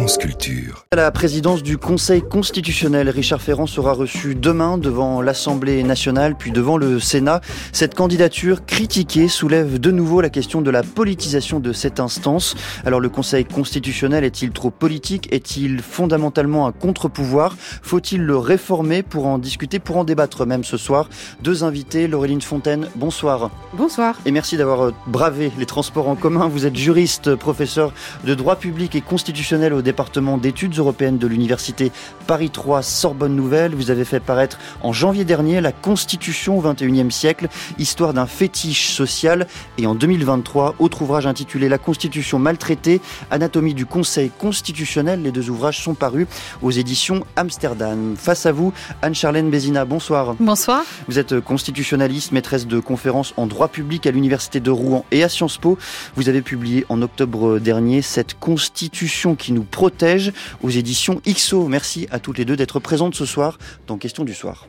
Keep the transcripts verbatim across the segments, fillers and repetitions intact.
France Culture. À la présidence du Conseil constitutionnel, Richard Ferrand sera reçu demain devant l'Assemblée nationale, puis devant le Sénat. Cette candidature critiquée soulève de nouveau la question de la politisation de cette instance. Alors le Conseil constitutionnel est-il trop politique ? Est-il fondamentalement un contre-pouvoir ? Faut-il le réformer? Pour en discuter, pour en débattre même ce soir, deux invités. Laureline Fontaine, bonsoir. Bonsoir. Et merci d'avoir bravé les transports en commun. Vous êtes juriste, professeur de droit public et constitutionnel au département d'études européennes de l'université Paris trois Sorbonne Nouvelle. Vous avez fait paraître en janvier dernier la Constitution au vingt et unième siècle, histoire d'un fétiche social. Et en deux mille vingt-trois, autre ouvrage intitulé La Constitution maltraitée, anatomie du Conseil constitutionnel. Les deux ouvrages sont parus aux éditions Amsterdam. Face à vous, Anne-Charlène Bézina, bonsoir. Bonsoir. Vous êtes constitutionnaliste, maîtresse de conférences en droit public à l'université de Rouen et à Sciences Po. Vous avez publié en octobre dernier cette Constitution qui nous protège aux éditions X O. Merci à toutes les deux d'être présentes ce soir dans Question du soir.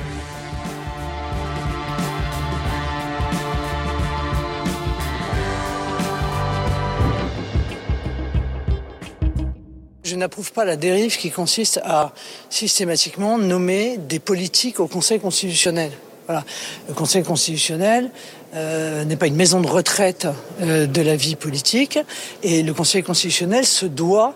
Je n'approuve pas la dérive qui consiste à systématiquement nommer des politiques au Conseil constitutionnel. Voilà. Le Conseil constitutionnel euh, n'est pas une maison de retraite euh, de la vie politique, et le Conseil constitutionnel se doit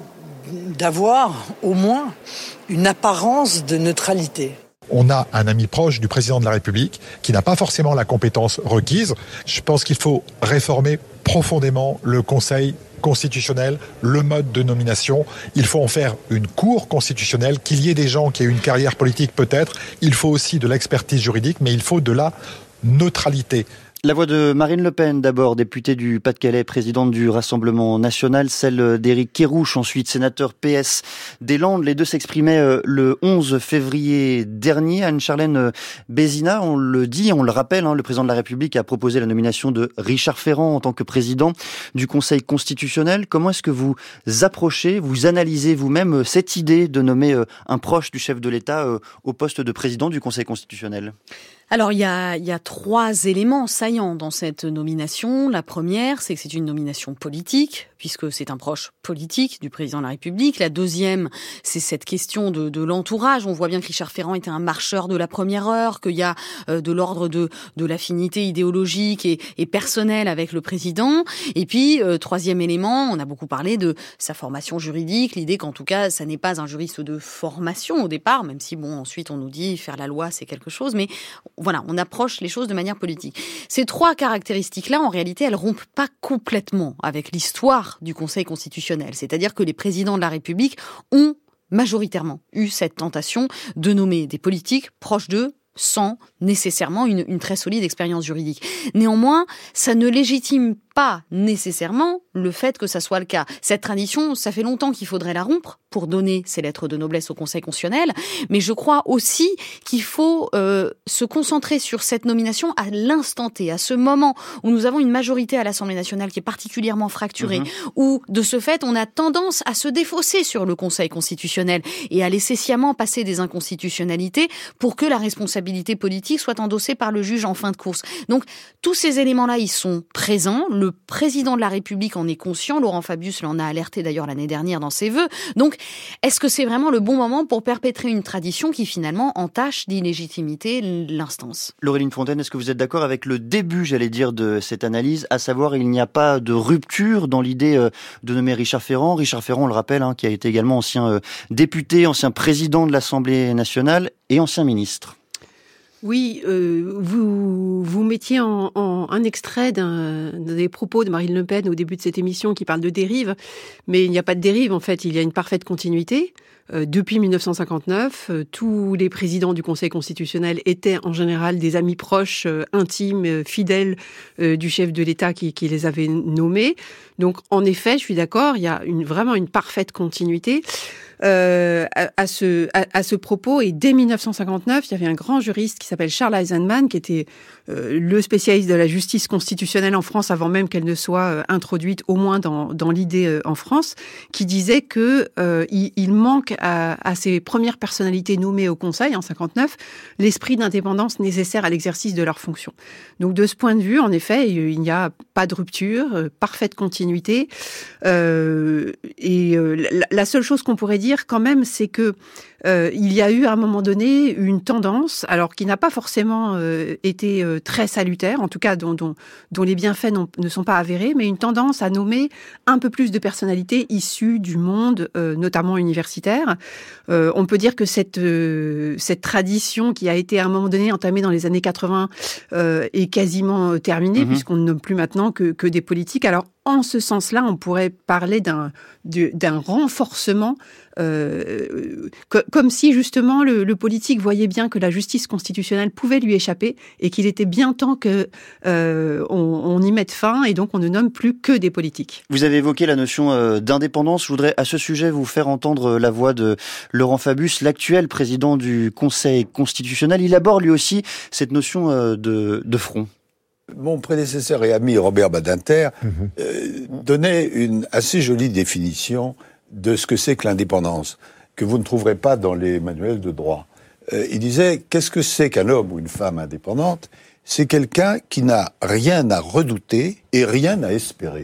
d'avoir au moins une apparence de neutralité. On a un ami proche du président de la République qui n'a pas forcément la compétence requise. Je pense qu'il faut réformer profondément le Conseil constitutionnel, le mode de nomination. Il faut en faire une cour constitutionnelle, qu'il y ait des gens qui aient une carrière politique peut-être. Il faut aussi de l'expertise juridique, mais il faut de la neutralité. La voix de Marine Le Pen, d'abord, députée du Pas-de-Calais, présidente du Rassemblement national, celle d'Éric Kerrouche, ensuite sénateur P S des Landes. Les deux s'exprimaient le onze février dernier. Anne-Charlène Bézina, on le dit, on le rappelle, hein, le président de la République a proposé la nomination de Richard Ferrand en tant que président du Conseil constitutionnel. Comment est-ce que vous approchez, vous analysez vous-même cette idée de nommer un proche du chef de l'État au poste de président du Conseil constitutionnel ? Alors, il y a, il y a trois éléments saillants dans cette nomination. La première, c'est que c'est une nomination politique, puisque c'est un proche politique du président de la République. La deuxième, c'est cette question de, de l'entourage. On voit bien que Richard Ferrand était un marcheur de la première heure, qu'il y a euh, de l'ordre de, de l'affinité idéologique et, et personnelle avec le président. Et puis, euh, troisième élément, on a beaucoup parlé de sa formation juridique, l'idée qu'en tout cas, ça n'est pas un juriste de formation au départ, même si, bon, ensuite on nous dit faire la loi, c'est quelque chose, mais voilà, on approche les choses de manière politique. Ces trois caractéristiques-là, en réalité, elles rompent pas complètement avec l'histoire du Conseil constitutionnel. C'est-à-dire que les présidents de la République ont majoritairement eu cette tentation de nommer des politiques proches d'eux, sans nécessairement une, une très solide expérience juridique. Néanmoins, ça ne légitime pas nécessairement le fait que ça soit le cas. Cette tradition, ça fait longtemps qu'il faudrait la rompre pour donner ces lettres de noblesse au Conseil constitutionnel, mais je crois aussi qu'il faut euh, se concentrer sur cette nomination à l'instant T, à ce moment où nous avons une majorité à l'Assemblée nationale qui est particulièrement fracturée, mmh. où de ce fait, on a tendance à se défausser sur le Conseil constitutionnel et à laisser sciemment passer des inconstitutionnalités pour que la responsabilité politique soit endossée par le juge en fin de course. Donc, tous ces éléments-là, ils sont présents. Le président de la République en est conscient. Laurent Fabius l'en a alerté d'ailleurs l'année dernière dans ses vœux. Donc, est-ce que c'est vraiment le bon moment pour perpétrer une tradition qui finalement entache d'illégitimité l'instance ? Laureline Fontaine, est-ce que vous êtes d'accord avec le début, j'allais dire, de cette analyse, à savoir il n'y a pas de rupture dans l'idée de nommer Richard Ferrand. Richard Ferrand, on le rappelle, hein, qui a été également ancien député, ancien président de l'Assemblée nationale et ancien ministre. Oui, euh, vous vous mettiez en, en un extrait d'un des propos de Marine Le Pen au début de cette émission qui parle de dérive, mais il n'y a pas de dérive en fait, il y a une parfaite continuité. Euh, depuis mille neuf cent cinquante-neuf, euh, tous les présidents du Conseil constitutionnel étaient en général des amis proches, euh, intimes, euh, fidèles euh, du chef de l'État qui, qui les avait nommés. Donc en effet, je suis d'accord, il y a une, vraiment une parfaite continuité. euh, à, à, ce, à, à ce propos. Et dès dix-neuf cent cinquante-neuf, il y avait un grand juriste qui s'appelle Charles Eisenman, qui était euh, le spécialiste de la justice constitutionnelle en France avant même qu'elle ne soit euh, introduite, au moins dans, dans l'idée euh, en France, qui disait que euh, il, il manque à, à ces premières personnalités nommées au Conseil en cinquante-neuf l'esprit d'indépendance nécessaire à l'exercice de leurs fonctions. Donc de ce point de vue, en effet, il n'y a pas de rupture, euh, parfaite continuité. Euh, et euh, la, la seule chose qu'on pourrait dire quand même, c'est que euh, il y a eu à un moment donné une tendance, alors qui n'a pas forcément euh, été euh, très salutaire, en tout cas dont, dont, dont les bienfaits ne sont pas avérés, mais une tendance à nommer un peu plus de personnalités issues du monde, euh, notamment universitaire. Euh, on peut dire que cette, euh, cette tradition qui a été à un moment donné entamée dans les années quatre-vingts euh, est quasiment terminée, mmh. puisqu'on ne nomme plus maintenant que, que des politiques. Alors, en ce sens-là, on pourrait parler d'un, d'un renforcement, euh, comme si justement le, le politique voyait bien que la justice constitutionnelle pouvait lui échapper et qu'il était bien temps que euh, on, on y mette fin et donc on ne nomme plus que des politiques. Vous avez évoqué la notion euh, d'indépendance. Je voudrais à ce sujet vous faire entendre la voix de Laurent Fabius, l'actuel président du Conseil constitutionnel. Il aborde lui aussi cette notion euh, de, de front. Mon prédécesseur et ami Robert Badinter mmh. euh, donnait une assez jolie définition de ce que c'est que l'indépendance, que vous ne trouverez pas dans les manuels de droit. Euh, il disait, qu'est-ce que c'est qu'un homme ou une femme indépendante ? C'est quelqu'un qui n'a rien à redouter et rien à espérer.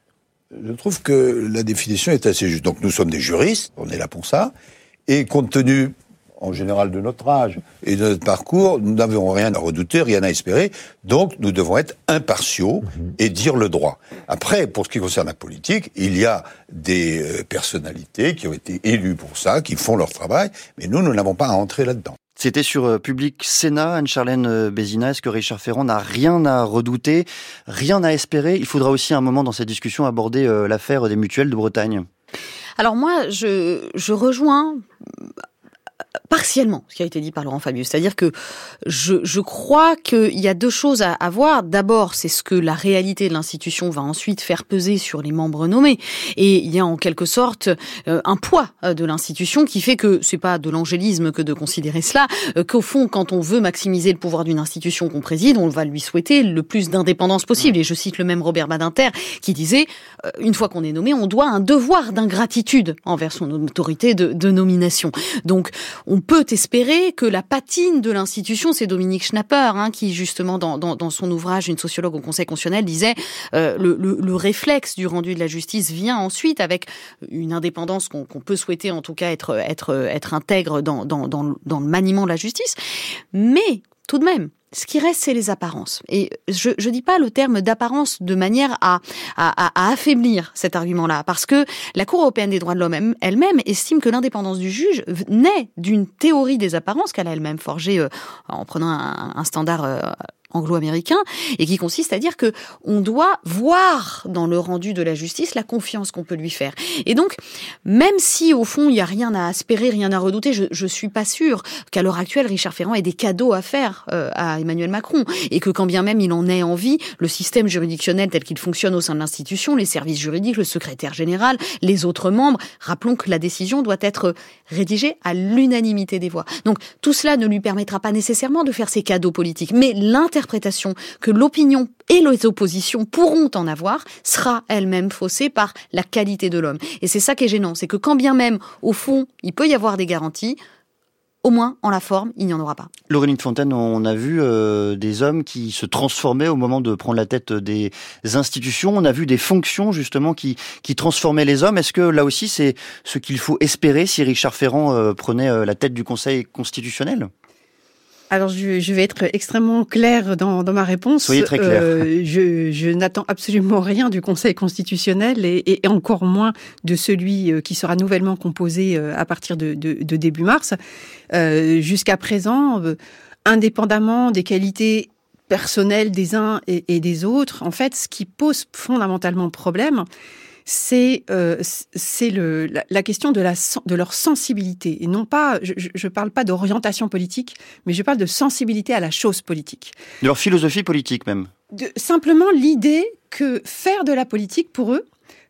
Je trouve que la définition est assez juste. Donc nous sommes des juristes, on est là pour ça, et compte tenu en général de notre âge et de notre parcours, nous n'avons rien à redouter, rien à espérer, donc nous devons être impartiaux et dire le droit. Après, pour ce qui concerne la politique, il y a des euh, personnalités qui ont été élues pour ça, qui font leur travail, mais nous, nous n'avons pas à entrer là-dedans. C'était sur Public Sénat, Anne-Charlène Bézina. Est-ce que Richard Ferrand n'a rien à redouter, rien à espérer ? Il faudra aussi à un moment dans cette discussion aborder euh, l'affaire des mutuelles de Bretagne. Alors moi, je, je rejoins partiellement ce qui a été dit par Laurent Fabius. C'est-à-dire que je, je crois qu'il y a deux choses à, à voir. D'abord, c'est ce que la réalité de l'institution va ensuite faire peser sur les membres nommés. Et il y a en quelque sorte euh, un poids euh, de l'institution qui fait que c'est pas de l'angélisme que de considérer cela, euh, qu'au fond, quand on veut maximiser le pouvoir d'une institution qu'on préside, on va lui souhaiter le plus d'indépendance possible. Et je cite le même Robert Badinter qui disait, euh, une fois qu'on est nommé, on doit un devoir d'ingratitude envers son autorité de, de nomination. Donc, on peut espérer que la patine de l'institution, c'est Dominique Schnapper, hein, qui justement dans, dans, dans son ouvrage Une sociologue au Conseil constitutionnel disait euh, le, le, le réflexe du rendu de la justice vient ensuite avec une indépendance qu'on, qu'on peut souhaiter en tout cas être, être, être intègre dans, dans, dans, dans le maniement de la justice, mais tout de même, ce qui reste, c'est les apparences. Et je je dis pas le terme d'apparence de manière à, à, à affaiblir cet argument-là, parce que la Cour européenne des droits de l'homme elle-même estime que l'indépendance du juge naît d'une théorie des apparences qu'elle a elle-même forgée euh, en prenant un, un standard euh, anglo-américain, et qui consiste à dire que on doit voir dans le rendu de la justice la confiance qu'on peut lui faire. Et donc, même si au fond il y a rien à espérer, rien à redouter, je je suis pas sûre qu'à l'heure actuelle Richard Ferrand ait des cadeaux à faire euh, à Emmanuel Macron, et que quand bien même il en ait envie, le système juridictionnel tel qu'il fonctionne au sein de l'institution, les services juridiques, le secrétaire général, les autres membres, rappelons que la décision doit être rédigée à l'unanimité des voix. Donc tout cela ne lui permettra pas nécessairement de faire ses cadeaux politiques, mais l'interprétation que l'opinion et les oppositions pourront en avoir sera elle-même faussée par la qualité de l'homme. Et c'est ça qui est gênant, c'est que quand bien même, au fond, il peut y avoir des garanties, au moins, en la forme, il n'y en aura pas. Laureline Fontaine, on a vu euh, des hommes qui se transformaient au moment de prendre la tête des institutions. On a vu des fonctions, justement, qui, qui transformaient les hommes. Est-ce que, là aussi, c'est ce qu'il faut espérer si Richard Ferrand euh, prenait euh, la tête du Conseil constitutionnel ? Alors, je, je vais être extrêmement claire dans, dans ma réponse. Soyez très clair. Euh, je, je n'attends absolument rien du Conseil constitutionnel et, et encore moins de celui qui sera nouvellement composé à partir de, de, de début mars. Euh, jusqu'à présent, euh, indépendamment des qualités personnelles des uns et, et des autres, en fait, ce qui pose fondamentalement problème, c'est euh, c'est le la, la question de la de leur sensibilité, et non pas je je parle pas d'orientation politique, mais je parle de sensibilité à la chose politique, de leur philosophie politique même. De, simplement l'idée que faire de la politique pour eux,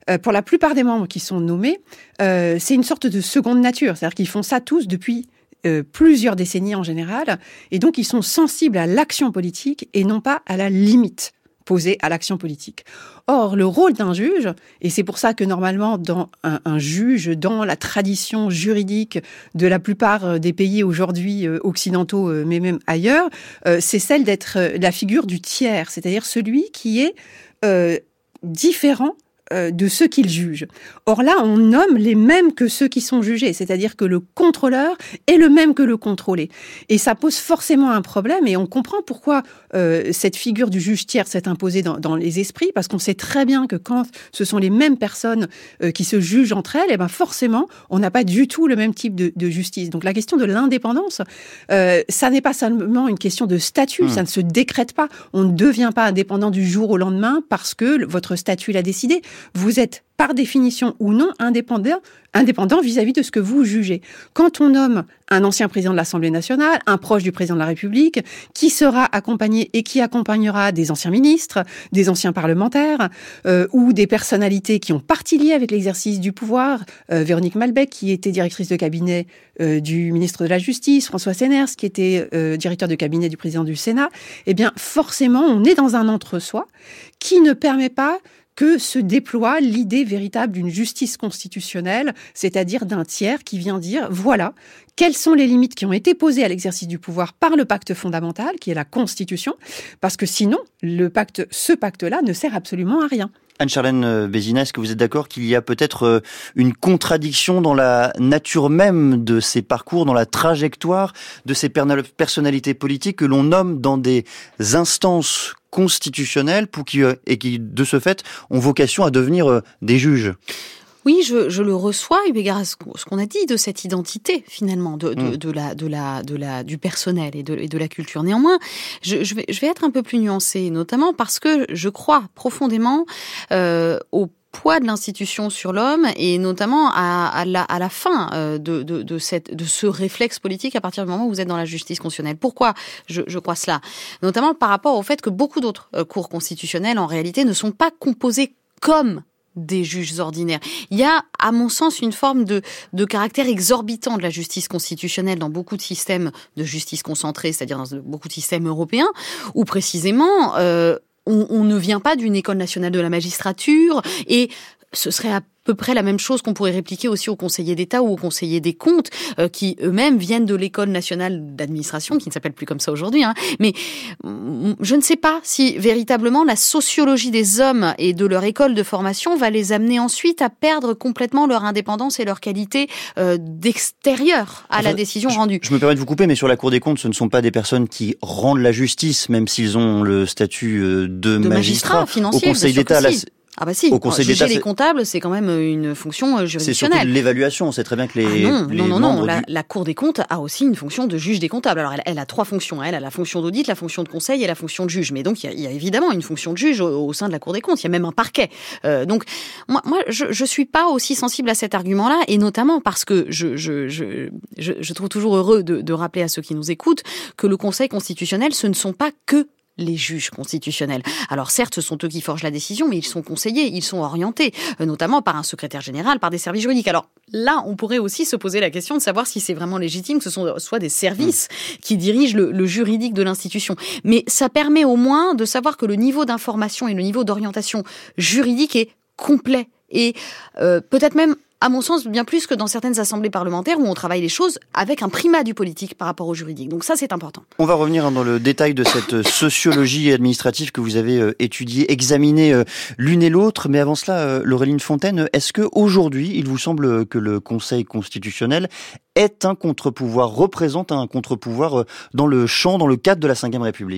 euh, pour la plupart des membres qui sont nommés, euh, c'est une sorte de seconde nature. C'est-à-dire qu'ils font ça tous depuis euh, plusieurs décennies en général. Et donc, ils sont sensibles à l'action politique et non pas à la limite posée à l'action politique. Or, le rôle d'un juge, et c'est pour ça que normalement, dans un, un juge, dans la tradition juridique de la plupart des pays aujourd'hui euh, occidentaux, euh, mais même ailleurs, euh, c'est celle d'être euh, la figure du tiers, c'est-à-dire celui qui est euh, différent de ceux qu'il juge. Or là, on nomme les mêmes que ceux qui sont jugés, c'est-à-dire que le contrôleur est le même que le contrôlé. Et ça pose forcément un problème, et on comprend pourquoi euh, cette figure du juge tiers s'est imposée dans, dans les esprits, parce qu'on sait très bien que quand ce sont les mêmes personnes euh, qui se jugent entre elles, et ben forcément, on n'a pas du tout le même type de, de justice. Donc la question de l'indépendance, euh, ça n'est pas seulement une question de statut, mmh. ça ne se décrète pas. On ne devient pas indépendant du jour au lendemain parce que votre statut l'a décidé. Vous êtes, par définition ou non, indépendant, indépendant vis-à-vis de ce que vous jugez. Quand on nomme un ancien président de l'Assemblée nationale, un proche du président de la République, qui sera accompagné et qui accompagnera des anciens ministres, des anciens parlementaires, euh, ou des personnalités qui ont partie liée avec l'exercice du pouvoir, euh, Véronique Malbec, qui était directrice de cabinet euh, du ministre de la Justice, François Senners, qui était euh, directeur de cabinet du président du Sénat, eh bien, forcément, on est dans un entre-soi qui ne permet pas que se déploie l'idée véritable d'une justice constitutionnelle, c'est-à-dire d'un tiers qui vient dire, voilà, quelles sont les limites qui ont été posées à l'exercice du pouvoir par le pacte fondamental, qui est la Constitution, parce que sinon, le pacte, ce pacte-là ne sert absolument à rien. Anne-Charlène Bézina, est-ce que vous êtes d'accord qu'il y a peut-être une contradiction dans la nature même de ces parcours, dans la trajectoire de ces personnalités politiques que l'on nomme dans des instances constitutionnelles pour qui, et qui, de ce fait, ont vocation à devenir des juges? Oui, je, je le reçois, eu égard à ce qu'on a dit de cette identité finalement de, de, mmh. de la, de la, de la, du personnel et de, et de la culture. Néanmoins, je, je vais, je vais être un peu plus nuancée, notamment parce que je crois profondément euh, au poids de l'institution sur l'homme et notamment à, à, la, à la fin de, de, de, cette, de ce réflexe politique à partir du moment où vous êtes dans la justice constitutionnelle. Pourquoi je, je crois cela? Notamment par rapport au fait que beaucoup d'autres cours constitutionnels en réalité ne sont pas composés comme des juges ordinaires. Il y a, à mon sens, une forme de, de caractère exorbitant de la justice constitutionnelle dans beaucoup de systèmes de justice concentrée, c'est-à-dire dans beaucoup de systèmes européens, où précisément euh, on, on ne vient pas d'une école nationale de la magistrature, et ce serait à peu près la même chose qu'on pourrait répliquer aussi aux conseillers d'État ou aux conseillers des comptes, euh, qui eux-mêmes viennent de l'école nationale d'administration, qui ne s'appelle plus comme ça aujourd'hui. Hein. Mais je ne sais pas si véritablement la sociologie des hommes et de leur école de formation va les amener ensuite à perdre complètement leur indépendance et leur qualité euh, d'extérieur à enfin, la décision je, rendue. Je me permets de vous couper, mais sur la Cour des comptes, ce ne sont pas des personnes qui rendent la justice, même s'ils ont le statut de, de magistrat. magistrat financier, au Conseil d'État. Ah bah si, au Conseil juger d'État, les comptables, c'est quand même une fonction juridictionnelle. C'est surtout de l'évaluation, on sait très bien que les ah non, les non, non, non, membres la, du... la Cour des comptes a aussi une fonction de juge des comptables. Alors elle, elle a trois fonctions, elle a la fonction d'audit, la fonction de conseil et la fonction de juge. Mais donc il y a, il y a évidemment une fonction de juge au, au sein de la Cour des comptes, il y a même un parquet. Euh, donc moi, moi je, je suis pas aussi sensible à cet argument-là, et notamment parce que je, je, je, je, je trouve toujours heureux de, de rappeler à ceux qui nous écoutent que le Conseil constitutionnel, ce ne sont pas que les juges constitutionnels. Alors certes, ce sont eux qui forgent la décision, mais ils sont conseillés, ils sont orientés, notamment par un secrétaire général, par des services juridiques. Alors là, on pourrait aussi se poser la question de savoir si c'est vraiment légitime que ce sont soit des services qui dirigent le, le juridique de l'institution. Mais ça permet au moins de savoir que le niveau d'information et le niveau d'orientation juridique est complet et euh, peut-être même, à mon sens, bien plus que dans certaines assemblées parlementaires où on travaille les choses avec un primat du politique par rapport au juridique. Donc ça, c'est important. On va revenir dans le détail de cette sociologie administrative que vous avez étudiée, examinée l'une et l'autre. Mais avant cela, Laureline Fontaine, est-ce que aujourd'hui, il vous semble que le Conseil constitutionnel est un contre-pouvoir, représente un contre-pouvoir dans le champ, dans le cadre de la cinquième République ?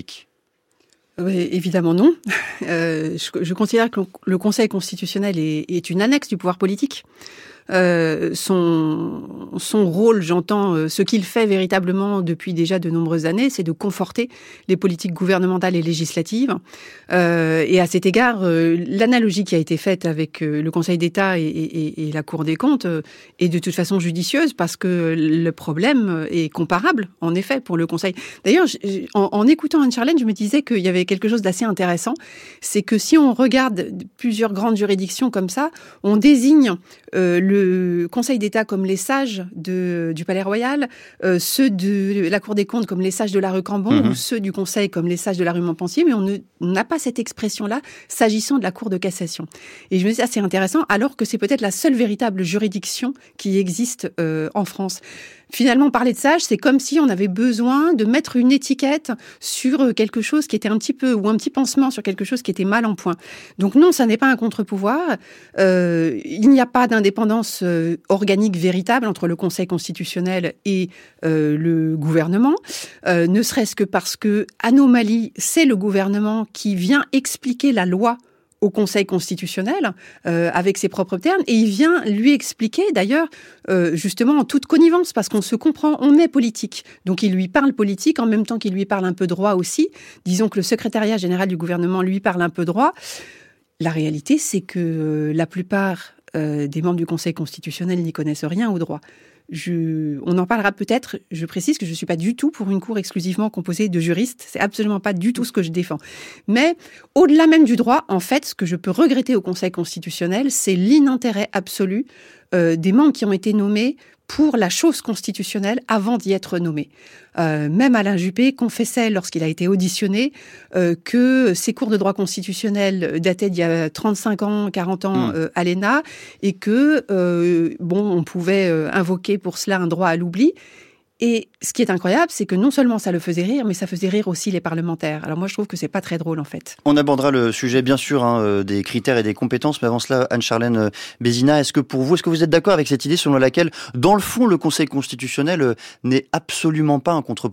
Oui, évidemment non. Euh, je, je considère que le Conseil constitutionnel est, est une annexe du pouvoir politique. euh, son, son rôle, j'entends, euh, ce qu'il fait véritablement depuis déjà de nombreuses années, c'est de conforter les politiques gouvernementales et législatives. Euh, et à cet égard, euh, l'analogie qui a été faite avec euh, le Conseil d'État et, et, et la Cour des comptes euh, est de toute façon judicieuse, parce que le problème est comparable, en effet, pour le Conseil. D'ailleurs, en, en écoutant Anne-Charlène, je me disais qu'il y avait quelque chose d'assez intéressant, c'est que si on regarde plusieurs grandes juridictions comme ça, on désigne euh, le Conseil d'État comme les sages de, du Palais Royal, euh, ceux de la Cour des comptes comme les sages de la rue Cambon, mmh. ou ceux du Conseil comme les sages de la rue Montpensier, mais on ne, on n'a pas cette expression-là s'agissant de la Cour de cassation. Et je me dis, ah, c'est intéressant, alors que c'est peut-être la seule véritable juridiction qui existe euh, en France. Finalement, parler de sage, c'est comme si on avait besoin de mettre une étiquette sur quelque chose qui était un petit peu, ou un petit pansement sur quelque chose qui était mal en point. Donc non, ça n'est pas un contre-pouvoir. Euh, il n'y a pas d'indépendance euh, organique véritable entre le Conseil constitutionnel et euh, le gouvernement, euh, ne serait-ce que parce que, anomalie, c'est le gouvernement qui vient expliquer la loi au Conseil constitutionnel, euh, avec ses propres termes, et il vient lui expliquer, d'ailleurs, euh, justement en toute connivence, parce qu'on se comprend, on est politique. Donc il lui parle politique, en même temps qu'il lui parle un peu droit aussi. Disons que le secrétariat général du gouvernement lui parle un peu droit. La réalité, c'est que euh, la plupart euh, des membres du Conseil constitutionnel n'y connaissent rien au droit. Je, on en parlera peut-être, je précise que je ne suis pas du tout pour une cour exclusivement composée de juristes, c'est absolument pas du tout ce que je défends. Mais au-delà même du droit, en fait, ce que je peux regretter au Conseil constitutionnel, c'est l'inintérêt absolu euh, des membres qui ont été nommés pour la chose constitutionnelle avant d'y être nommé. Euh, même Alain Juppé confessait, lorsqu'il a été auditionné, euh, que ses cours de droit constitutionnel dataient d'il y a trente-cinq ans, quarante ans euh, à l'E N A, et que, euh, bon, on pouvait euh, invoquer pour cela un droit à l'oubli. Et ce qui est incroyable, c'est que non seulement ça le faisait rire, mais ça faisait rire aussi les parlementaires. Alors moi, je trouve que c'est pas très drôle, en fait. On abordera le sujet, bien sûr, hein, des critères et des compétences, mais avant cela, Anne-Charlène Bézina, est-ce que pour vous, est-ce que vous êtes d'accord avec cette idée selon laquelle, dans le fond, le Conseil constitutionnel n'est absolument pas un contre-pouvoir ?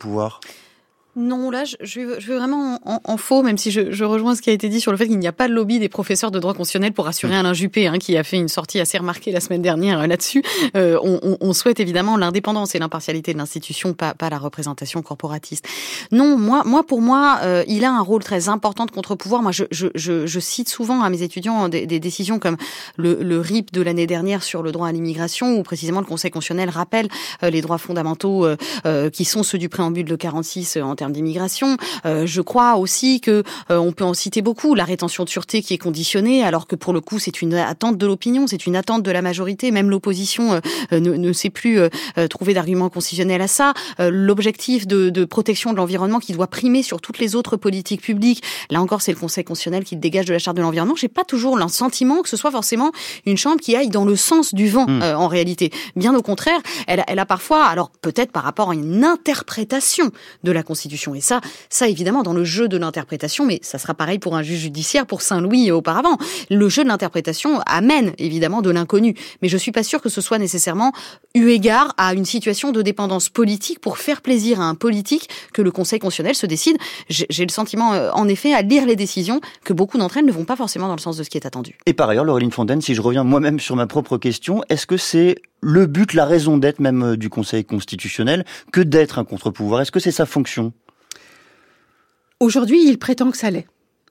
Non, là, je, je, vais, je vais vraiment en, en faux, même si je, je rejoins ce qui a été dit sur le fait qu'il n'y a pas de lobby des professeurs de droit constitutionnel pour rassurer Alain Juppé, hein, qui a fait une sortie assez remarquée la semaine dernière euh, là-dessus. Euh, on, on, on souhaite évidemment l'indépendance et l'impartialité de l'institution, pas, pas la représentation corporatiste. Non, moi, moi pour moi, euh, il a un rôle très important de contre-pouvoir. Moi, je, je, je, je cite souvent à mes étudiants des, des décisions comme le, le R I P de l'année dernière sur le droit à l'immigration, où précisément le Conseil constitutionnel rappelle euh, les droits fondamentaux euh, euh, qui sont ceux du préambule de quarante-six euh, en termes d'immigration. Euh, je crois aussi que euh, on peut en citer beaucoup. La rétention de sûreté qui est conditionnée, alors que pour le coup c'est une attente de l'opinion, c'est une attente de la majorité. Même l'opposition euh, ne, ne sait plus euh, trouver d'arguments constitutionnels à ça. Euh, l'objectif de, de protection de l'environnement qui doit primer sur toutes les autres politiques publiques. Là encore, c'est le Conseil constitutionnel qui le dégage de la charte de l'environnement. J'ai pas toujours le sentiment que ce soit forcément une chambre qui aille dans le sens du vent mmh. euh, en réalité. Bien au contraire, elle, elle a parfois, alors peut-être par rapport à une interprétation de la Constitution. Et ça, ça évidemment dans le jeu de l'interprétation, mais ça sera pareil pour un juge judiciaire, pour Saint-Louis auparavant. Le jeu de l'interprétation amène évidemment de l'inconnu, mais je suis pas sûre que ce soit nécessairement eu égard à une situation de dépendance politique pour faire plaisir à un politique que le Conseil constitutionnel se décide. J'ai le sentiment, en effet, à lire les décisions, que beaucoup d'entre elles ne vont pas forcément dans le sens de ce qui est attendu. Et par ailleurs, Laureline Fontaine, si je reviens moi-même sur ma propre question, est-ce que c'est le but, la raison d'être même du Conseil constitutionnel que d'être un contre-pouvoir? Est-ce que c'est sa fonction? Aujourd'hui, il prétend que ça l'est.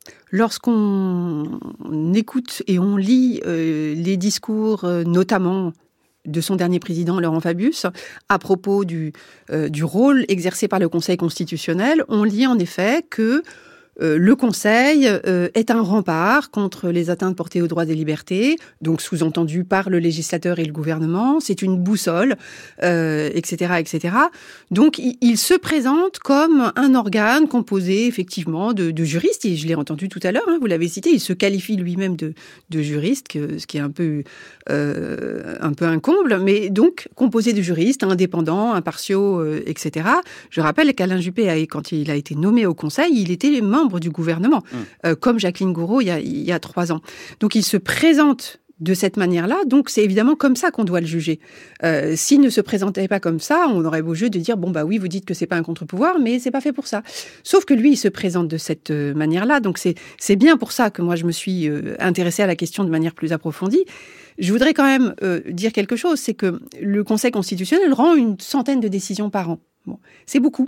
Lorsqu'on écoute et on lit euh, les discours, euh, notamment de son dernier président, Laurent Fabius, à propos du, euh, du rôle exercé par le Conseil constitutionnel, on lit en effet que Euh, le Conseil euh, est un rempart contre les atteintes portées aux droits des libertés, donc sous-entendu par le législateur et le gouvernement. C'est une boussole, euh, et cetera, et cetera. Donc, il, il se présente comme un organe composé effectivement de, de juristes. Et je l'ai entendu tout à l'heure, hein, vous l'avez cité. Il se qualifie lui-même de, de juriste, que, ce qui est un peu, euh, un peu un comble. Mais donc, composé de juristes indépendants, impartiaux, euh, et cetera. Je rappelle qu'Alain Juppé, a, quand il a été nommé au Conseil, il était membre du gouvernement, mmh. euh, comme Jacqueline Gourault il y, a, il y a trois ans. Donc il se présente de cette manière-là, donc c'est évidemment comme ça qu'on doit le juger. Euh, s'il ne se présentait pas comme ça, on aurait beau jeu de dire bon bah oui, vous dites que c'est pas un contre-pouvoir, mais c'est pas fait pour ça. Sauf que lui, il se présente de cette manière-là, donc c'est c'est bien pour ça que moi je me suis euh, intéressée à la question de manière plus approfondie. Je voudrais quand même euh, dire quelque chose, c'est que le Conseil constitutionnel rend une centaine de décisions par an. Bon, c'est beaucoup.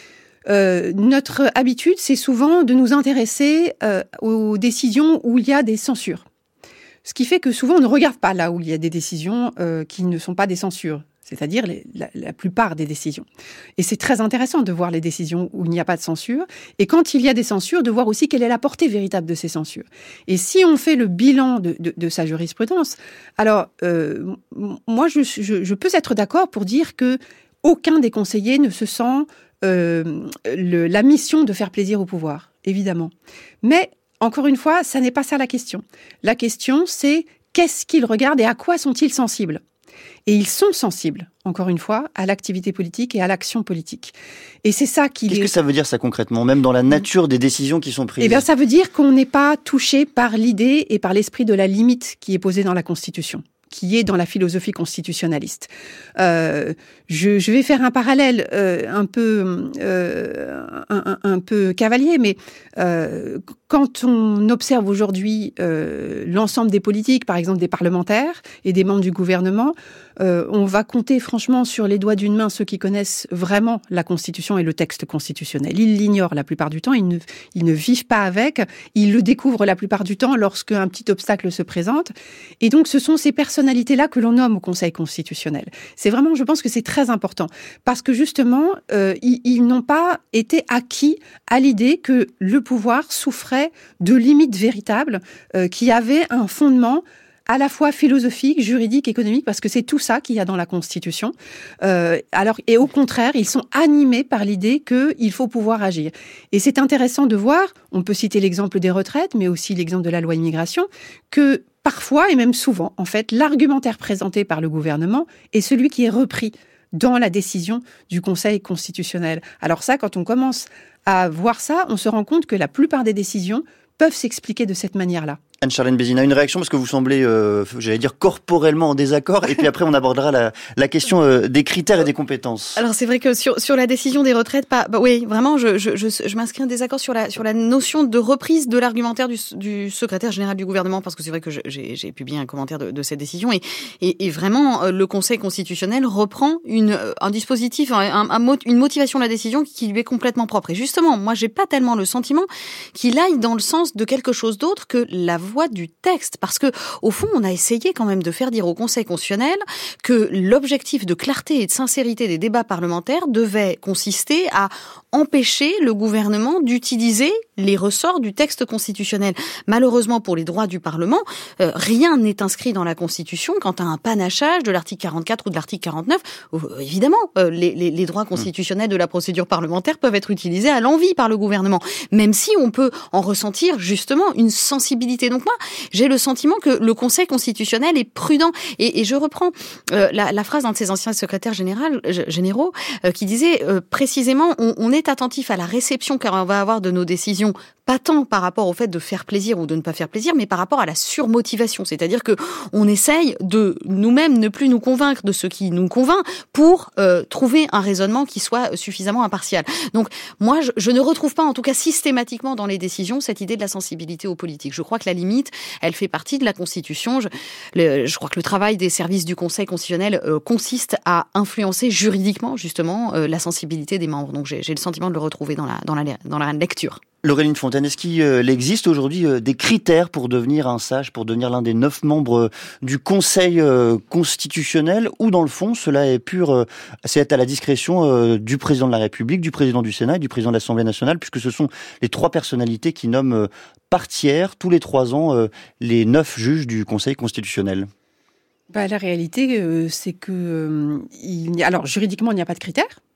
Euh, notre habitude, c'est souvent de nous intéresser euh, aux décisions où il y a des censures. Ce qui fait que souvent, on ne regarde pas là où il y a des décisions euh, qui ne sont pas des censures, c'est-à-dire les, la, la plupart des décisions. Et c'est très intéressant de voir les décisions où il n'y a pas de censure, et quand il y a des censures, de voir aussi quelle est la portée véritable de ces censures. Et si on fait le bilan de, de, de sa jurisprudence, alors euh, moi, je, je, je peux être d'accord pour dire que aucun des conseillers ne se sent euh, le, la mission de faire plaisir au pouvoir, évidemment. Mais encore une fois, ça n'est pas ça la question. La question, c'est qu'est-ce qu'ils regardent et à quoi sont-ils sensibles ? Et ils sont sensibles, encore une fois, à l'activité politique et à l'action politique. Et c'est ça qui... Qu'est-ce est... que ça veut dire, ça, concrètement, même dans la nature des décisions qui sont prises ? Eh bien, ça veut dire qu'on n'est pas touché par l'idée et par l'esprit de la limite qui est posée dans la Constitution, qui est dans la philosophie constitutionnaliste. Euh, je, je vais faire un parallèle euh, un peu euh, un, un, un peu cavalier, mais euh, quand on observe aujourd'hui euh, l'ensemble des politiques, par exemple des parlementaires et des membres du gouvernement, euh, on va compter franchement sur les doigts d'une main ceux qui connaissent vraiment la Constitution et le texte constitutionnel. Ils l'ignorent la plupart du temps, ils ne, ils ne vivent pas avec, ils le découvrent la plupart du temps lorsque un petit obstacle se présente. Et donc, ce sont ces personnalités-là que l'on nomme au Conseil constitutionnel. C'est vraiment, je pense que c'est très important, parce que justement, euh, ils, ils n'ont pas été acquis à l'idée que le pouvoir souffrait de limites véritables euh, qui avaient un fondement à la fois philosophique, juridique, économique, parce que c'est tout ça qu'il y a dans la Constitution. Euh, alors, et au contraire, ils sont animés par l'idée qu'il faut pouvoir agir. Et c'est intéressant de voir, on peut citer l'exemple des retraites, mais aussi l'exemple de la loi immigration, que parfois, et même souvent, en fait, l'argumentaire présenté par le gouvernement est celui qui est repris dans la décision du Conseil constitutionnel. Alors ça, quand on commence à voir ça, on se rend compte que la plupart des décisions peuvent s'expliquer de cette manière-là. Anne-Charlène Bézina, une réaction parce que vous semblez, euh, j'allais dire, corporellement en désaccord, et puis après on abordera la, la question euh, des critères et des compétences. Alors c'est vrai que sur sur la décision des retraites, pas, bah, oui, vraiment, je je je, je m'inscris en désaccord sur la sur la notion de reprise de l'argumentaire du, du secrétaire général du gouvernement, parce que c'est vrai que j'ai j'ai publié un commentaire de, de cette décision, et et, et vraiment le Conseil constitutionnel reprend une un dispositif, un, un, une motivation de la décision qui lui est complètement propre. Et justement, moi j'ai pas tellement le sentiment qu'il aille dans le sens de quelque chose d'autre que la voix du texte, parce que au fond, on a essayé quand même de faire dire au Conseil constitutionnel que l'objectif de clarté et de sincérité des débats parlementaires devait consister à empêcher le gouvernement d'utiliser les ressorts du texte constitutionnel. Malheureusement, pour les droits du Parlement, euh, rien n'est inscrit dans la Constitution quant à un panachage de l'article quarante-quatre ou de l'article quarante-neuf. Euh, évidemment, euh, les, les, les droits constitutionnels de la procédure parlementaire peuvent être utilisés à l'envi par le gouvernement, même si on peut en ressentir justement une sensibilité. Donc moi, j'ai le sentiment que le Conseil constitutionnel est prudent. Et, et je reprends euh, la, la phrase d'un de ses anciens secrétaires général, généraux euh, qui disait euh, précisément, on, on est attentif à la réception qu'on va avoir de nos décisions, pas tant par rapport au fait de faire plaisir ou de ne pas faire plaisir, mais par rapport à la surmotivation. C'est-à-dire que on essaye de nous-mêmes ne plus nous convaincre de ce qui nous convainc pour euh, trouver un raisonnement qui soit suffisamment impartial. Donc moi, je, je ne retrouve pas, en tout cas systématiquement dans les décisions, cette idée de la sensibilité aux politiques. Je crois que la limite, elle fait partie de la Constitution. Je, le, je crois que le travail des services du Conseil constitutionnel euh, consiste à influencer juridiquement, justement, euh, la sensibilité des membres. Donc j'ai, j'ai le sentiment de le retrouver dans la, dans la, dans la lecture. Laureline Fontaine, est-ce qu'il euh, existe aujourd'hui euh, des critères pour devenir un sage, pour devenir l'un des neuf membres euh, du Conseil euh, constitutionnel, ou dans le fond, cela est pur, euh, c'est à la discrétion euh, du président de la République, du président du Sénat et du président de l'Assemblée nationale, puisque ce sont les trois personnalités qui nomment euh, par tiers, tous les trois ans, euh, les neuf juges du Conseil constitutionnel? Bah, la réalité, euh, c'est que, euh, il y a, alors juridiquement, il n'y a pas de critères.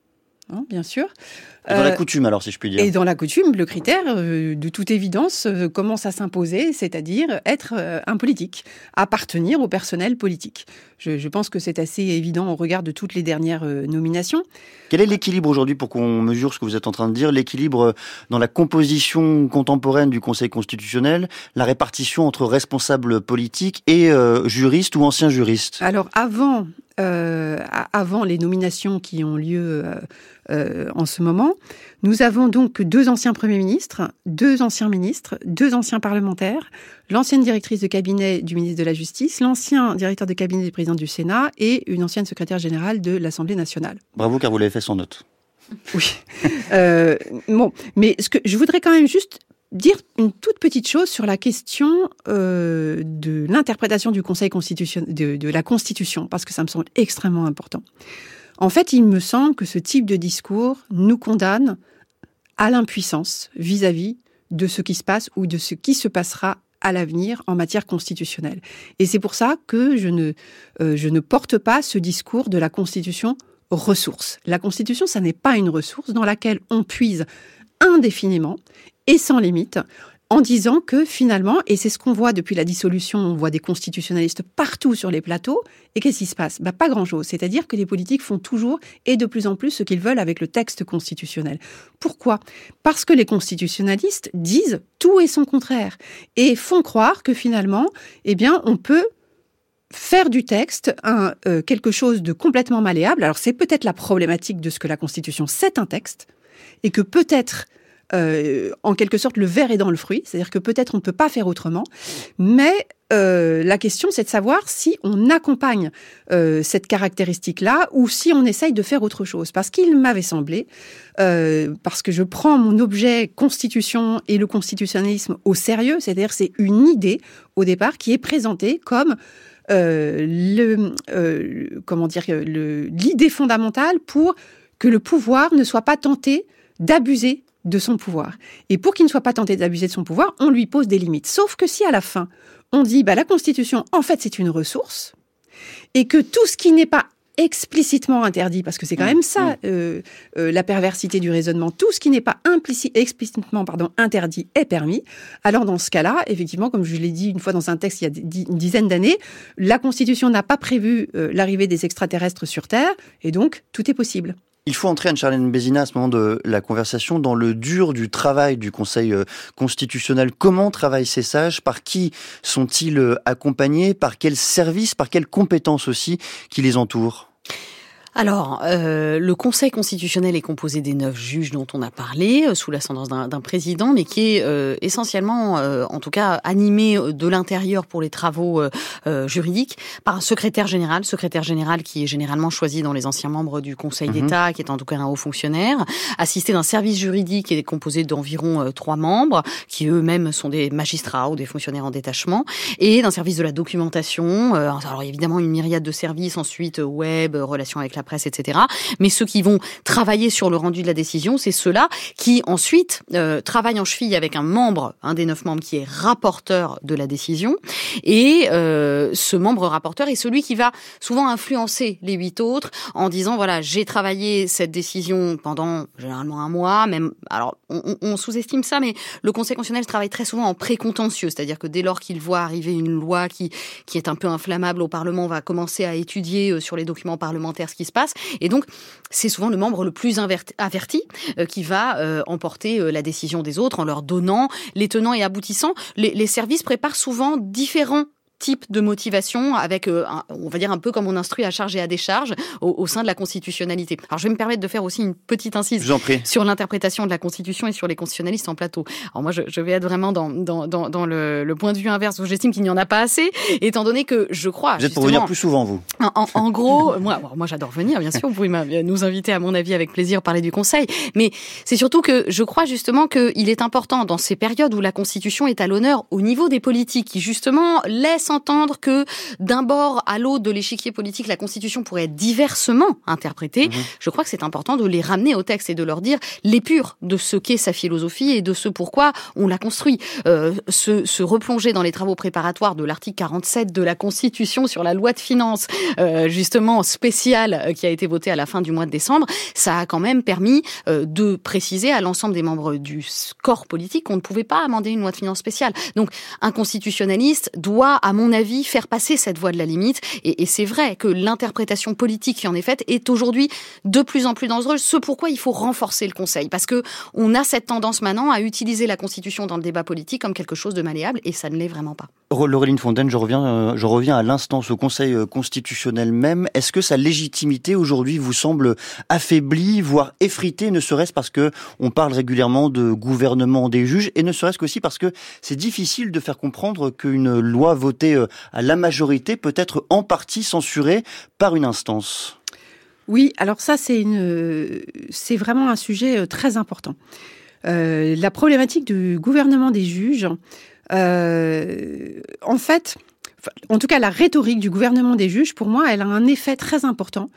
hein, bien sûr. Et dans la Euh, coutume, alors, si je puis dire. Et dans la coutume, le critère, euh, de toute évidence, euh, commence à s'imposer, c'est-à-dire être euh, un politique, appartenir au personnel politique. Je, je pense que c'est assez évident au regard de toutes les dernières euh, nominations. Quel est l'équilibre aujourd'hui, pour qu'on mesure ce que vous êtes en train de dire, l'équilibre dans la composition contemporaine du Conseil constitutionnel, la répartition entre responsables politiques et euh, juristes ou anciens juristes? Alors, avant, euh, avant les nominations qui ont lieu euh, euh, en ce moment, nous avons donc deux anciens premiers ministres, deux anciens ministres, deux anciens parlementaires, l'ancienne directrice de cabinet du ministre de la Justice, l'ancien directeur de cabinet du président du Sénat et une ancienne secrétaire générale de l'Assemblée nationale. Bravo, car vous l'avez fait sans note. Oui. euh, bon, mais ce que je voudrais quand même juste dire une toute petite chose sur la question euh, de l'interprétation du Conseil constitutionnel, de, de la Constitution, parce que ça me semble extrêmement important. En fait, il me semble que ce type de discours nous condamne à l'impuissance vis-à-vis de ce qui se passe ou de ce qui se passera à l'avenir en matière constitutionnelle. Et c'est pour ça que je ne, euh, je ne porte pas ce discours de la Constitution ressource. La Constitution, ça n'est pas une ressource dans laquelle on puise indéfiniment et sans limite, en disant que finalement, et c'est ce qu'on voit depuis la dissolution, on voit des constitutionnalistes partout sur les plateaux, et qu'est-ce qui se passe ? Bah, pas grand-chose. C'est-à-dire que les politiques font toujours et de plus en plus ce qu'ils veulent avec le texte constitutionnel. Pourquoi ? Parce que les constitutionnalistes disent tout et son contraire, et font croire que finalement, eh bien, on peut faire du texte un, euh, quelque chose de complètement malléable. Alors c'est peut-être la problématique de ce que la Constitution, c'est un texte, et que peut-être Euh, en quelque sorte, le verre est dans le fruit, c'est-à-dire que peut-être on ne peut pas faire autrement, mais euh, la question, c'est de savoir si on accompagne euh, cette caractéristique-là ou si on essaye de faire autre chose. Parce qu'il m'avait semblé, euh, parce que je prends mon objet constitution et le constitutionnalisme au sérieux, c'est-à-dire c'est une idée, au départ, qui est présentée comme euh, le, euh, comment dire, le, l'idée fondamentale pour que le pouvoir ne soit pas tenté d'abuser de son pouvoir. Et pour qu'il ne soit pas tenté d'abuser de son pouvoir, on lui pose des limites. Sauf que si à la fin, on dit bah, la Constitution, en fait, c'est une ressource, et que tout ce qui n'est pas explicitement interdit, parce que c'est quand même ça, euh, euh, la perversité du raisonnement, tout ce qui n'est pas implicite, explicitement pardon, interdit est permis, alors dans ce cas-là, effectivement, comme je l'ai dit une fois dans un texte il y a une dizaine d'années, la Constitution n'a pas prévu euh, l'arrivée des extraterrestres sur Terre, et donc tout est possible. Il faut entrer, Anne-Charlène Bézina, à ce moment de la conversation, dans le dur du travail du Conseil constitutionnel. Comment travaillent ces sages ? Par qui sont-ils accompagnés ? Par quels services ? Par quelles compétences aussi qui les entourent ? Alors, euh, le Conseil constitutionnel est composé des neuf juges dont on a parlé, euh, sous l'ascendance d'un, d'un président, mais qui est euh, essentiellement, euh, en tout cas, animé de l'intérieur pour les travaux euh, euh, juridiques par un secrétaire général, secrétaire général qui est généralement choisi dans les anciens membres du Conseil mmh. d'État, qui est en tout cas un haut fonctionnaire, assisté d'un service juridique qui est composé d'environ euh, trois membres, qui eux-mêmes sont des magistrats ou des fonctionnaires en détachement, et d'un service de la documentation. Euh, alors évidemment, une myriade de services, ensuite web, relations avec la presse, et cetera. Mais ceux qui vont travailler sur le rendu de la décision, c'est ceux-là qui ensuite euh, travaillent en cheville avec un membre, un des neuf membres qui est rapporteur de la décision. Et euh, ce membre rapporteur est celui qui va souvent influencer les huit autres en disant voilà, j'ai travaillé cette décision pendant généralement un mois, même alors on, on sous-estime ça, mais le Conseil constitutionnel travaille très souvent en pré-contentieux, c'est-à-dire que dès lors qu'il voit arriver une loi qui qui est un peu inflammable au Parlement, on va commencer à étudier euh, sur les documents parlementaires ce qui se passe. Et donc, c'est souvent le membre le plus averti euh, qui va euh, emporter euh, la décision des autres en leur donnant les tenants et aboutissants. Les, les services préparent souvent différents type de motivation avec, euh, un, on va dire un peu comme on instruit à charge et à décharge au, au sein de la constitutionnalité. Alors je vais me permettre de faire aussi une petite incise sur l'interprétation de la Constitution et sur les constitutionnalistes en plateau. Alors moi je, je vais être vraiment dans, dans, dans, dans le, le point de vue inverse où j'estime qu'il n'y en a pas assez, étant donné que je crois... Vous êtes pour venir plus souvent, vous En, en, en gros, moi, moi j'adore venir, bien sûr, vous pouvez nous inviter à mon avis avec plaisir, parler du Conseil, mais c'est surtout que je crois justement qu'il est important dans ces périodes où la Constitution est à l'honneur au niveau des politiques qui justement laissent laisse entendre que d'un bord à l'autre de l'échiquier politique, la Constitution pourrait être diversement interprétée, mmh. je crois que c'est important de les ramener au texte et de leur dire l'épure de ce qu'est sa philosophie et de ce pourquoi on l'a construit. Euh, se, se replonger dans les travaux préparatoires de l'article quarante-sept de la Constitution sur la loi de finances, euh, justement spéciale, euh, qui a été votée à la fin du mois de décembre, ça a quand même permis euh, de préciser à l'ensemble des membres du corps politique qu'on ne pouvait pas amender une loi de finances spéciale. Donc, un constitutionnaliste doit, à mon avis, faire passer cette voie de la limite. Et, et c'est vrai que l'interprétation politique qui en est faite est aujourd'hui de plus en plus dangereuse. Ce pourquoi il faut renforcer le Conseil. Parce que on a cette tendance maintenant à utiliser la Constitution dans le débat politique comme quelque chose de malléable, et ça ne l'est vraiment pas. Laureline Fontaine, je reviens, euh, je reviens à l'instance, au Conseil constitutionnel même. Est-ce que sa légitimité aujourd'hui vous semble affaiblie, voire effritée, ne serait-ce parce que on parle régulièrement de gouvernement des juges, et ne serait-ce qu'aussi parce que c'est difficile de faire comprendre qu'une loi votée à la majorité peut être en partie censurée par une instance? Oui, alors ça, c'est une, c'est vraiment un sujet très important. Euh, la problématique du gouvernement des juges, euh, en fait, en tout cas, la rhétorique du gouvernement des juges, pour moi, elle a un effet très important,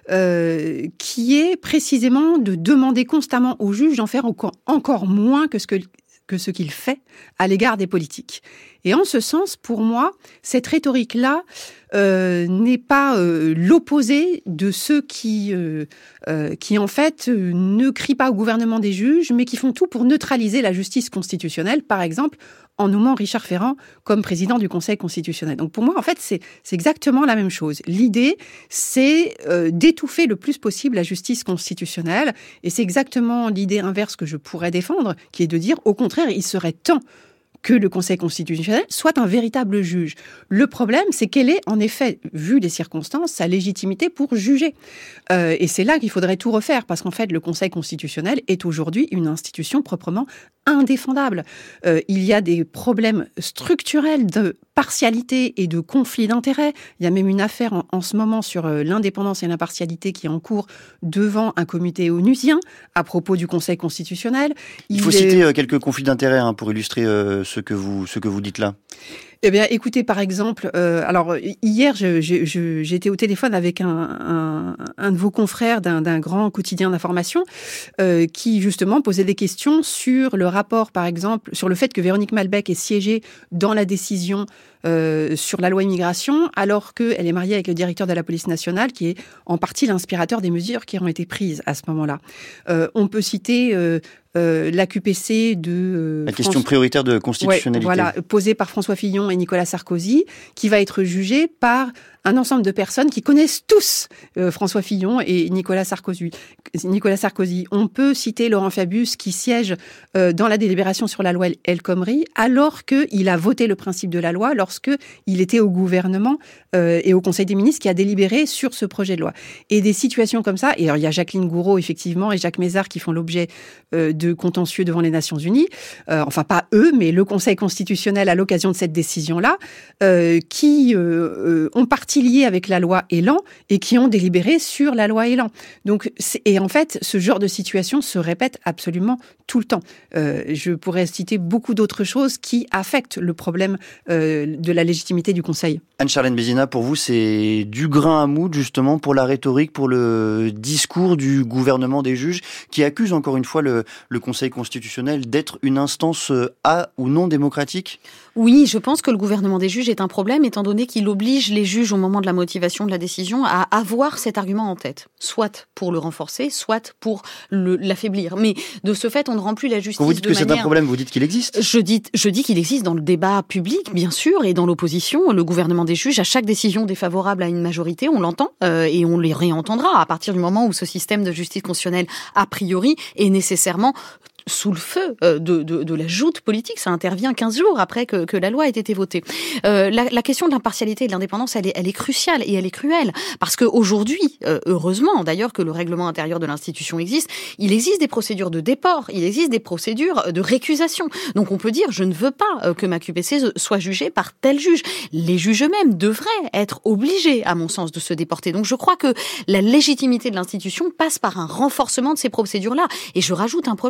euh, qui est précisément de demander constamment aux juges d'en faire encore, encore moins que ce que que ce qu'il fait à l'égard des politiques. Et en ce sens, pour moi, cette rhétorique-là euh, n'est pas euh, l'opposé de ceux qui, euh, euh, qui en fait, euh, ne crient pas au gouvernement des juges, mais qui font tout pour neutraliser la justice constitutionnelle, par exemple, en nommant Richard Ferrand comme président du Conseil constitutionnel. Donc pour moi, en fait, c'est, c'est exactement la même chose. L'idée, c'est euh, d'étouffer le plus possible la justice constitutionnelle, et c'est exactement l'idée inverse que je pourrais défendre, qui est de dire, au contraire, il serait temps que le Conseil constitutionnel soit un véritable juge. Le problème, c'est quelle est, en effet, vu les circonstances, sa légitimité pour juger. Euh, et c'est là qu'il faudrait tout refaire, parce qu'en fait, le Conseil constitutionnel est aujourd'hui une institution proprement indéfendable. Euh, il y a des problèmes structurels de partialité et de conflit d'intérêts. Il y a même une affaire en, en ce moment sur euh, l'indépendance et l'impartialité qui est en cours devant un comité onusien à propos du Conseil constitutionnel. Il, il faut est... citer euh, quelques conflits d'intérêts hein, pour illustrer euh, ce que vous ce que vous dites là. Eh bien, écoutez, par exemple, euh, alors hier, je, je, je, j'étais au téléphone avec un, un, un de vos confrères d'un, d'un grand quotidien d'information euh, qui, justement, posait des questions sur le rapport, par exemple, sur le fait que Véronique Malbec ait siégé dans la décision euh, sur la loi immigration, alors qu'elle est mariée avec le directeur de la police nationale, qui est en partie l'inspirateur des mesures qui ont été prises à ce moment-là. Euh, on peut citer... Euh, Euh, l'A Q P C de... Euh, la question François... prioritaire de constitutionnalité. Ouais, voilà, posée par François Fillon et Nicolas Sarkozy, qui va être jugée par un ensemble de personnes qui connaissent tous euh, François Fillon et Nicolas Sarkozy. Nicolas Sarkozy. On peut citer Laurent Fabius, qui siège euh, dans la délibération sur la loi El Khomri, alors qu'il a voté le principe de la loi lorsque il était au gouvernement euh, et au Conseil des ministres, qui a délibéré sur ce projet de loi. Et des situations comme ça, et alors il y a Jacqueline Gouraud, effectivement, et Jacques Mézard qui font l'objet euh, de contentieux devant les Nations Unies, euh, enfin pas eux, mais le Conseil constitutionnel à l'occasion de cette décision-là, euh, qui euh, euh, ont parti liés avec la loi Elan et qui ont délibéré sur la loi Elan. Donc, et en fait, ce genre de situation se répète absolument tout le temps. Euh, je pourrais citer beaucoup d'autres choses qui affectent le problème euh, de la légitimité du Conseil. Anne-Charlène Bézina, pour vous, c'est du grain à moudre, justement, pour la rhétorique, pour le discours du gouvernement des juges, qui accuse encore une fois le, le Conseil constitutionnel d'être une instance à ou non démocratique ? Oui, je pense que le gouvernement des juges est un problème, étant donné qu'il oblige les juges, au moment de la motivation de la décision, à avoir cet argument en tête. Soit pour le renforcer, soit pour le, l'affaiblir. Mais de ce fait, on ne rend plus la justice de manière... Quand vous dites que manière... c'est un problème, vous dites qu'il existe ? Je dis, je dis qu'il existe dans le débat public, bien sûr, et dans l'opposition. Le gouvernement des juges, à chaque décision défavorable à une majorité, on l'entend, euh, et on les réentendra à partir du moment où ce système de justice constitutionnelle, a priori, est nécessairement sous le feu de, de, de la joute politique. Ça intervient quinze jours après que, que la loi ait été votée. Euh, la, la question de l'impartialité et de l'indépendance, elle est, elle est cruciale et elle est cruelle. Parce qu'aujourd'hui, euh, heureusement d'ailleurs que le règlement intérieur de l'institution existe, il existe des procédures de déport, il existe des procédures de récusation. Donc on peut dire, je ne veux pas que ma Q P C soit jugée par tel juge. Les juges eux-mêmes devraient être obligés, à mon sens, de se déporter. Donc je crois que la légitimité de l'institution passe par un renforcement de ces procédures-là. Et je rajoute un problème,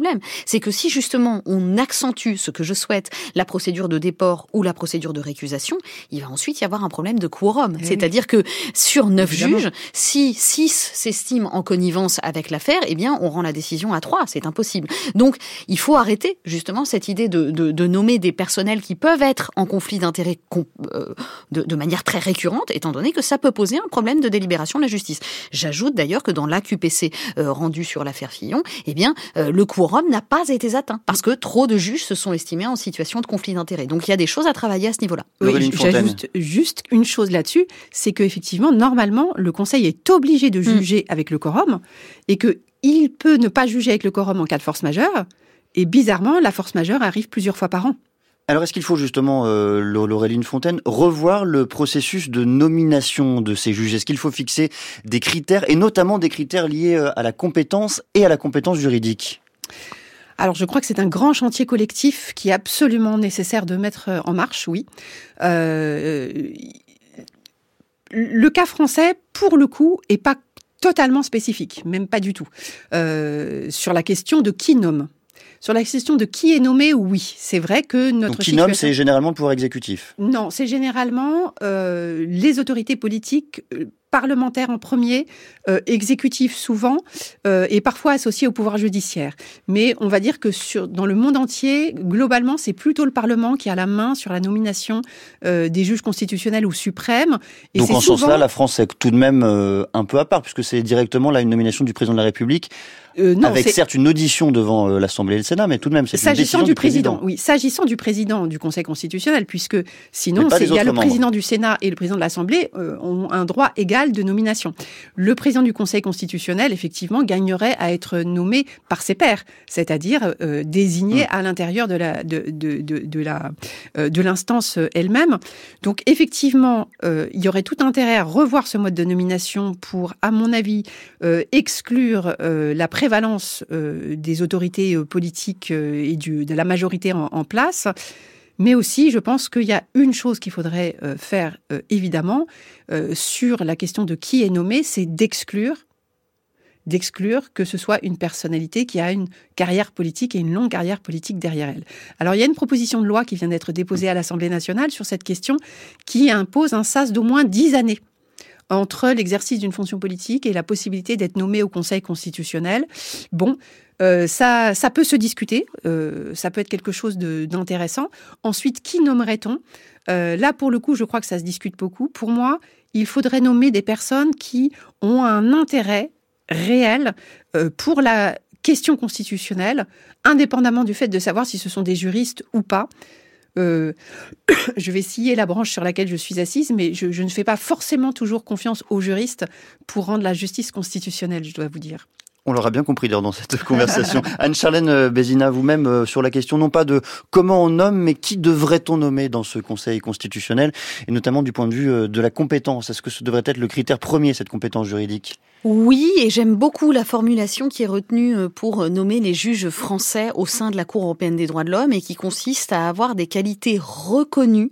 c'est que si justement on accentue ce que je souhaite, la procédure de déport ou la procédure de récusation, il va ensuite y avoir un problème de quorum. Et C'est-à-dire oui. que sur neuf Évidemment. juges, si six s'estiment en connivence avec l'affaire, eh bien on rend la décision à trois. C'est impossible. Donc il faut arrêter justement cette idée de, de, de nommer des personnels qui peuvent être en conflit d'intérêts euh, de, de manière très récurrente, étant donné que ça peut poser un problème de délibération de la justice. J'ajoute d'ailleurs que dans l'A Q P C euh, rendu sur l'affaire Fillon, eh bien euh, le quorum n'a pas été atteint parce que trop de juges se sont estimés en situation de conflit d'intérêts. Donc il y a des choses à travailler à ce niveau-là. Oui, j'ajoute juste une chose là-dessus, c'est qu'effectivement, normalement, le Conseil est obligé de juger mmh. avec le quorum et qu'il peut ne pas juger avec le quorum en cas de force majeure. Et bizarrement, la force majeure arrive plusieurs fois par an. Alors, est-ce qu'il faut justement, euh, Laureline Fontaine, revoir le processus de nomination de ces juges ? Est-ce qu'il faut fixer des critères, et notamment des critères liés à la compétence et à la compétence juridique ? Alors, je crois que c'est un grand chantier collectif qui est absolument nécessaire de mettre en marche, oui. Euh, le cas français, pour le coup, est pas totalement spécifique, même pas du tout, euh, sur la question de qui nomme. Sur la question de qui est nommé, oui, c'est vrai que notre Donc qui situation... nomme, c'est généralement le pouvoir exécutif ? Non, c'est généralement euh, les autorités politiques, euh, parlementaires en premier, euh, exécutifs souvent, euh, et parfois associés au pouvoir judiciaire. Mais on va dire que sur, dans le monde entier, globalement, c'est plutôt le Parlement qui a la main sur la nomination euh, des juges constitutionnels ou suprêmes. Et Donc c'est en ce souvent... sens-là, la France est tout de même euh, un peu à part, puisque c'est directement là une nomination du président de la République. Euh, non, avec c'est... certes une audition devant euh, l'Assemblée et le Sénat, mais tout de même, c'est une décision du, du président. président. Oui, s'agissant du président du Conseil constitutionnel, puisque sinon, c'est, il y a le membres. président du Sénat et le président de l'Assemblée euh, ont un droit égal de nomination. Le président du Conseil constitutionnel, effectivement, gagnerait à être nommé par ses pairs, c'est-à-dire euh, désigné mmh. à l'intérieur de la de de de, de la euh, de l'instance elle-même. Donc, effectivement, euh, il y aurait tout intérêt à revoir ce mode de nomination pour, à mon avis, euh, exclure euh, la présidence prévalence euh, des autorités euh, politiques euh, et du, de la majorité en, en place. Mais aussi, je pense qu'il y a une chose qu'il faudrait euh, faire, euh, évidemment, euh, sur la question de qui est nommé, c'est d'exclure, d'exclure que ce soit une personnalité qui a une carrière politique et une longue carrière politique derrière elle. Alors, il y a une proposition de loi qui vient d'être déposée à l'Assemblée nationale sur cette question qui impose un sas d'au moins dix années entre l'exercice d'une fonction politique et la possibilité d'être nommé au Conseil constitutionnel. Bon, euh, ça, ça peut se discuter, euh, ça peut être quelque chose de, d'intéressant. Ensuite, qui nommerait-on ? euh, Là, pour le coup, je crois que ça se discute beaucoup. Pour moi, il faudrait nommer des personnes qui ont un intérêt réel euh, pour la question constitutionnelle, indépendamment du fait de savoir si ce sont des juristes ou pas. Euh, je vais scier la branche sur laquelle je suis assise, mais je, je ne fais pas forcément toujours confiance aux juristes pour rendre la justice constitutionnelle, je dois vous dire. On l'aura bien compris dans cette conversation. Anne-Charlène Bézina, vous-même, sur la question non pas de comment on nomme, mais qui devrait-on nommer dans ce Conseil constitutionnel, et notamment du point de vue de la compétence. Est-ce que ce devrait être le critère premier, cette compétence juridique ? Oui, et j'aime beaucoup la formulation qui est retenue pour nommer les juges français au sein de la Cour européenne des droits de l'homme et qui consiste à avoir des qualités reconnues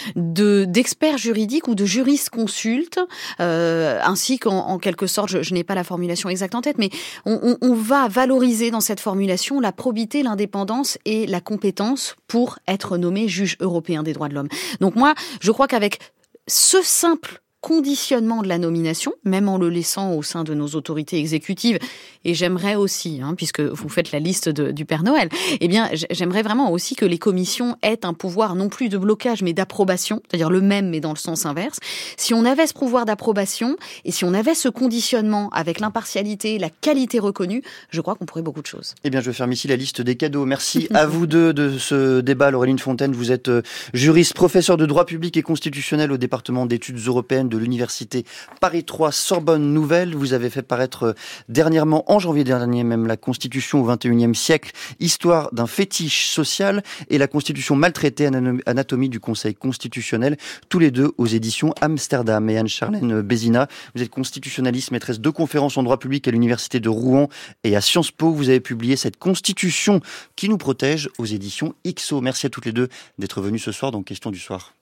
de, d'experts juridiques ou de jurisconsultes, euh, ainsi qu'en en quelque sorte, je, je n'ai pas la formulation exacte en tête, mais on, on, on va valoriser dans cette formulation la probité, l'indépendance et la compétence pour être nommé juge européen des droits de l'homme. Donc moi, je crois qu'avec ce simple conditionnement de la nomination, même en le laissant au sein de nos autorités exécutives, et j'aimerais aussi, hein, puisque vous faites la liste de, du Père Noël, eh bien, j'aimerais vraiment aussi que les commissions aient un pouvoir non plus de blocage, mais d'approbation, c'est-à-dire le même, mais dans le sens inverse. Si on avait ce pouvoir d'approbation, et si on avait ce conditionnement avec l'impartialité, la qualité reconnue, je crois qu'on pourrait beaucoup de choses. Eh bien, je ferme ici la liste des cadeaux. Merci à vous deux de ce débat. Laureline Fontaine, vous êtes juriste, professeur de droit public et constitutionnel au département d'études européennes de l'université Paris trois Sorbonne Nouvelle. Vous avez fait paraître dernièrement, en janvier dernier même, la Constitution au vingt et unième siècle, histoire d'un fétiche social, et la Constitution maltraitée, anatomie du Conseil constitutionnel, tous les deux aux éditions Amsterdam. Et Anne-Charlène Bézina, vous êtes constitutionnaliste, maîtresse de conférences en droit public à l'université de Rouen et à Sciences Po. Vous avez publié cette Constitution qui nous protège aux éditions I X O. Merci à toutes les deux d'être venues ce soir dans Question du soir.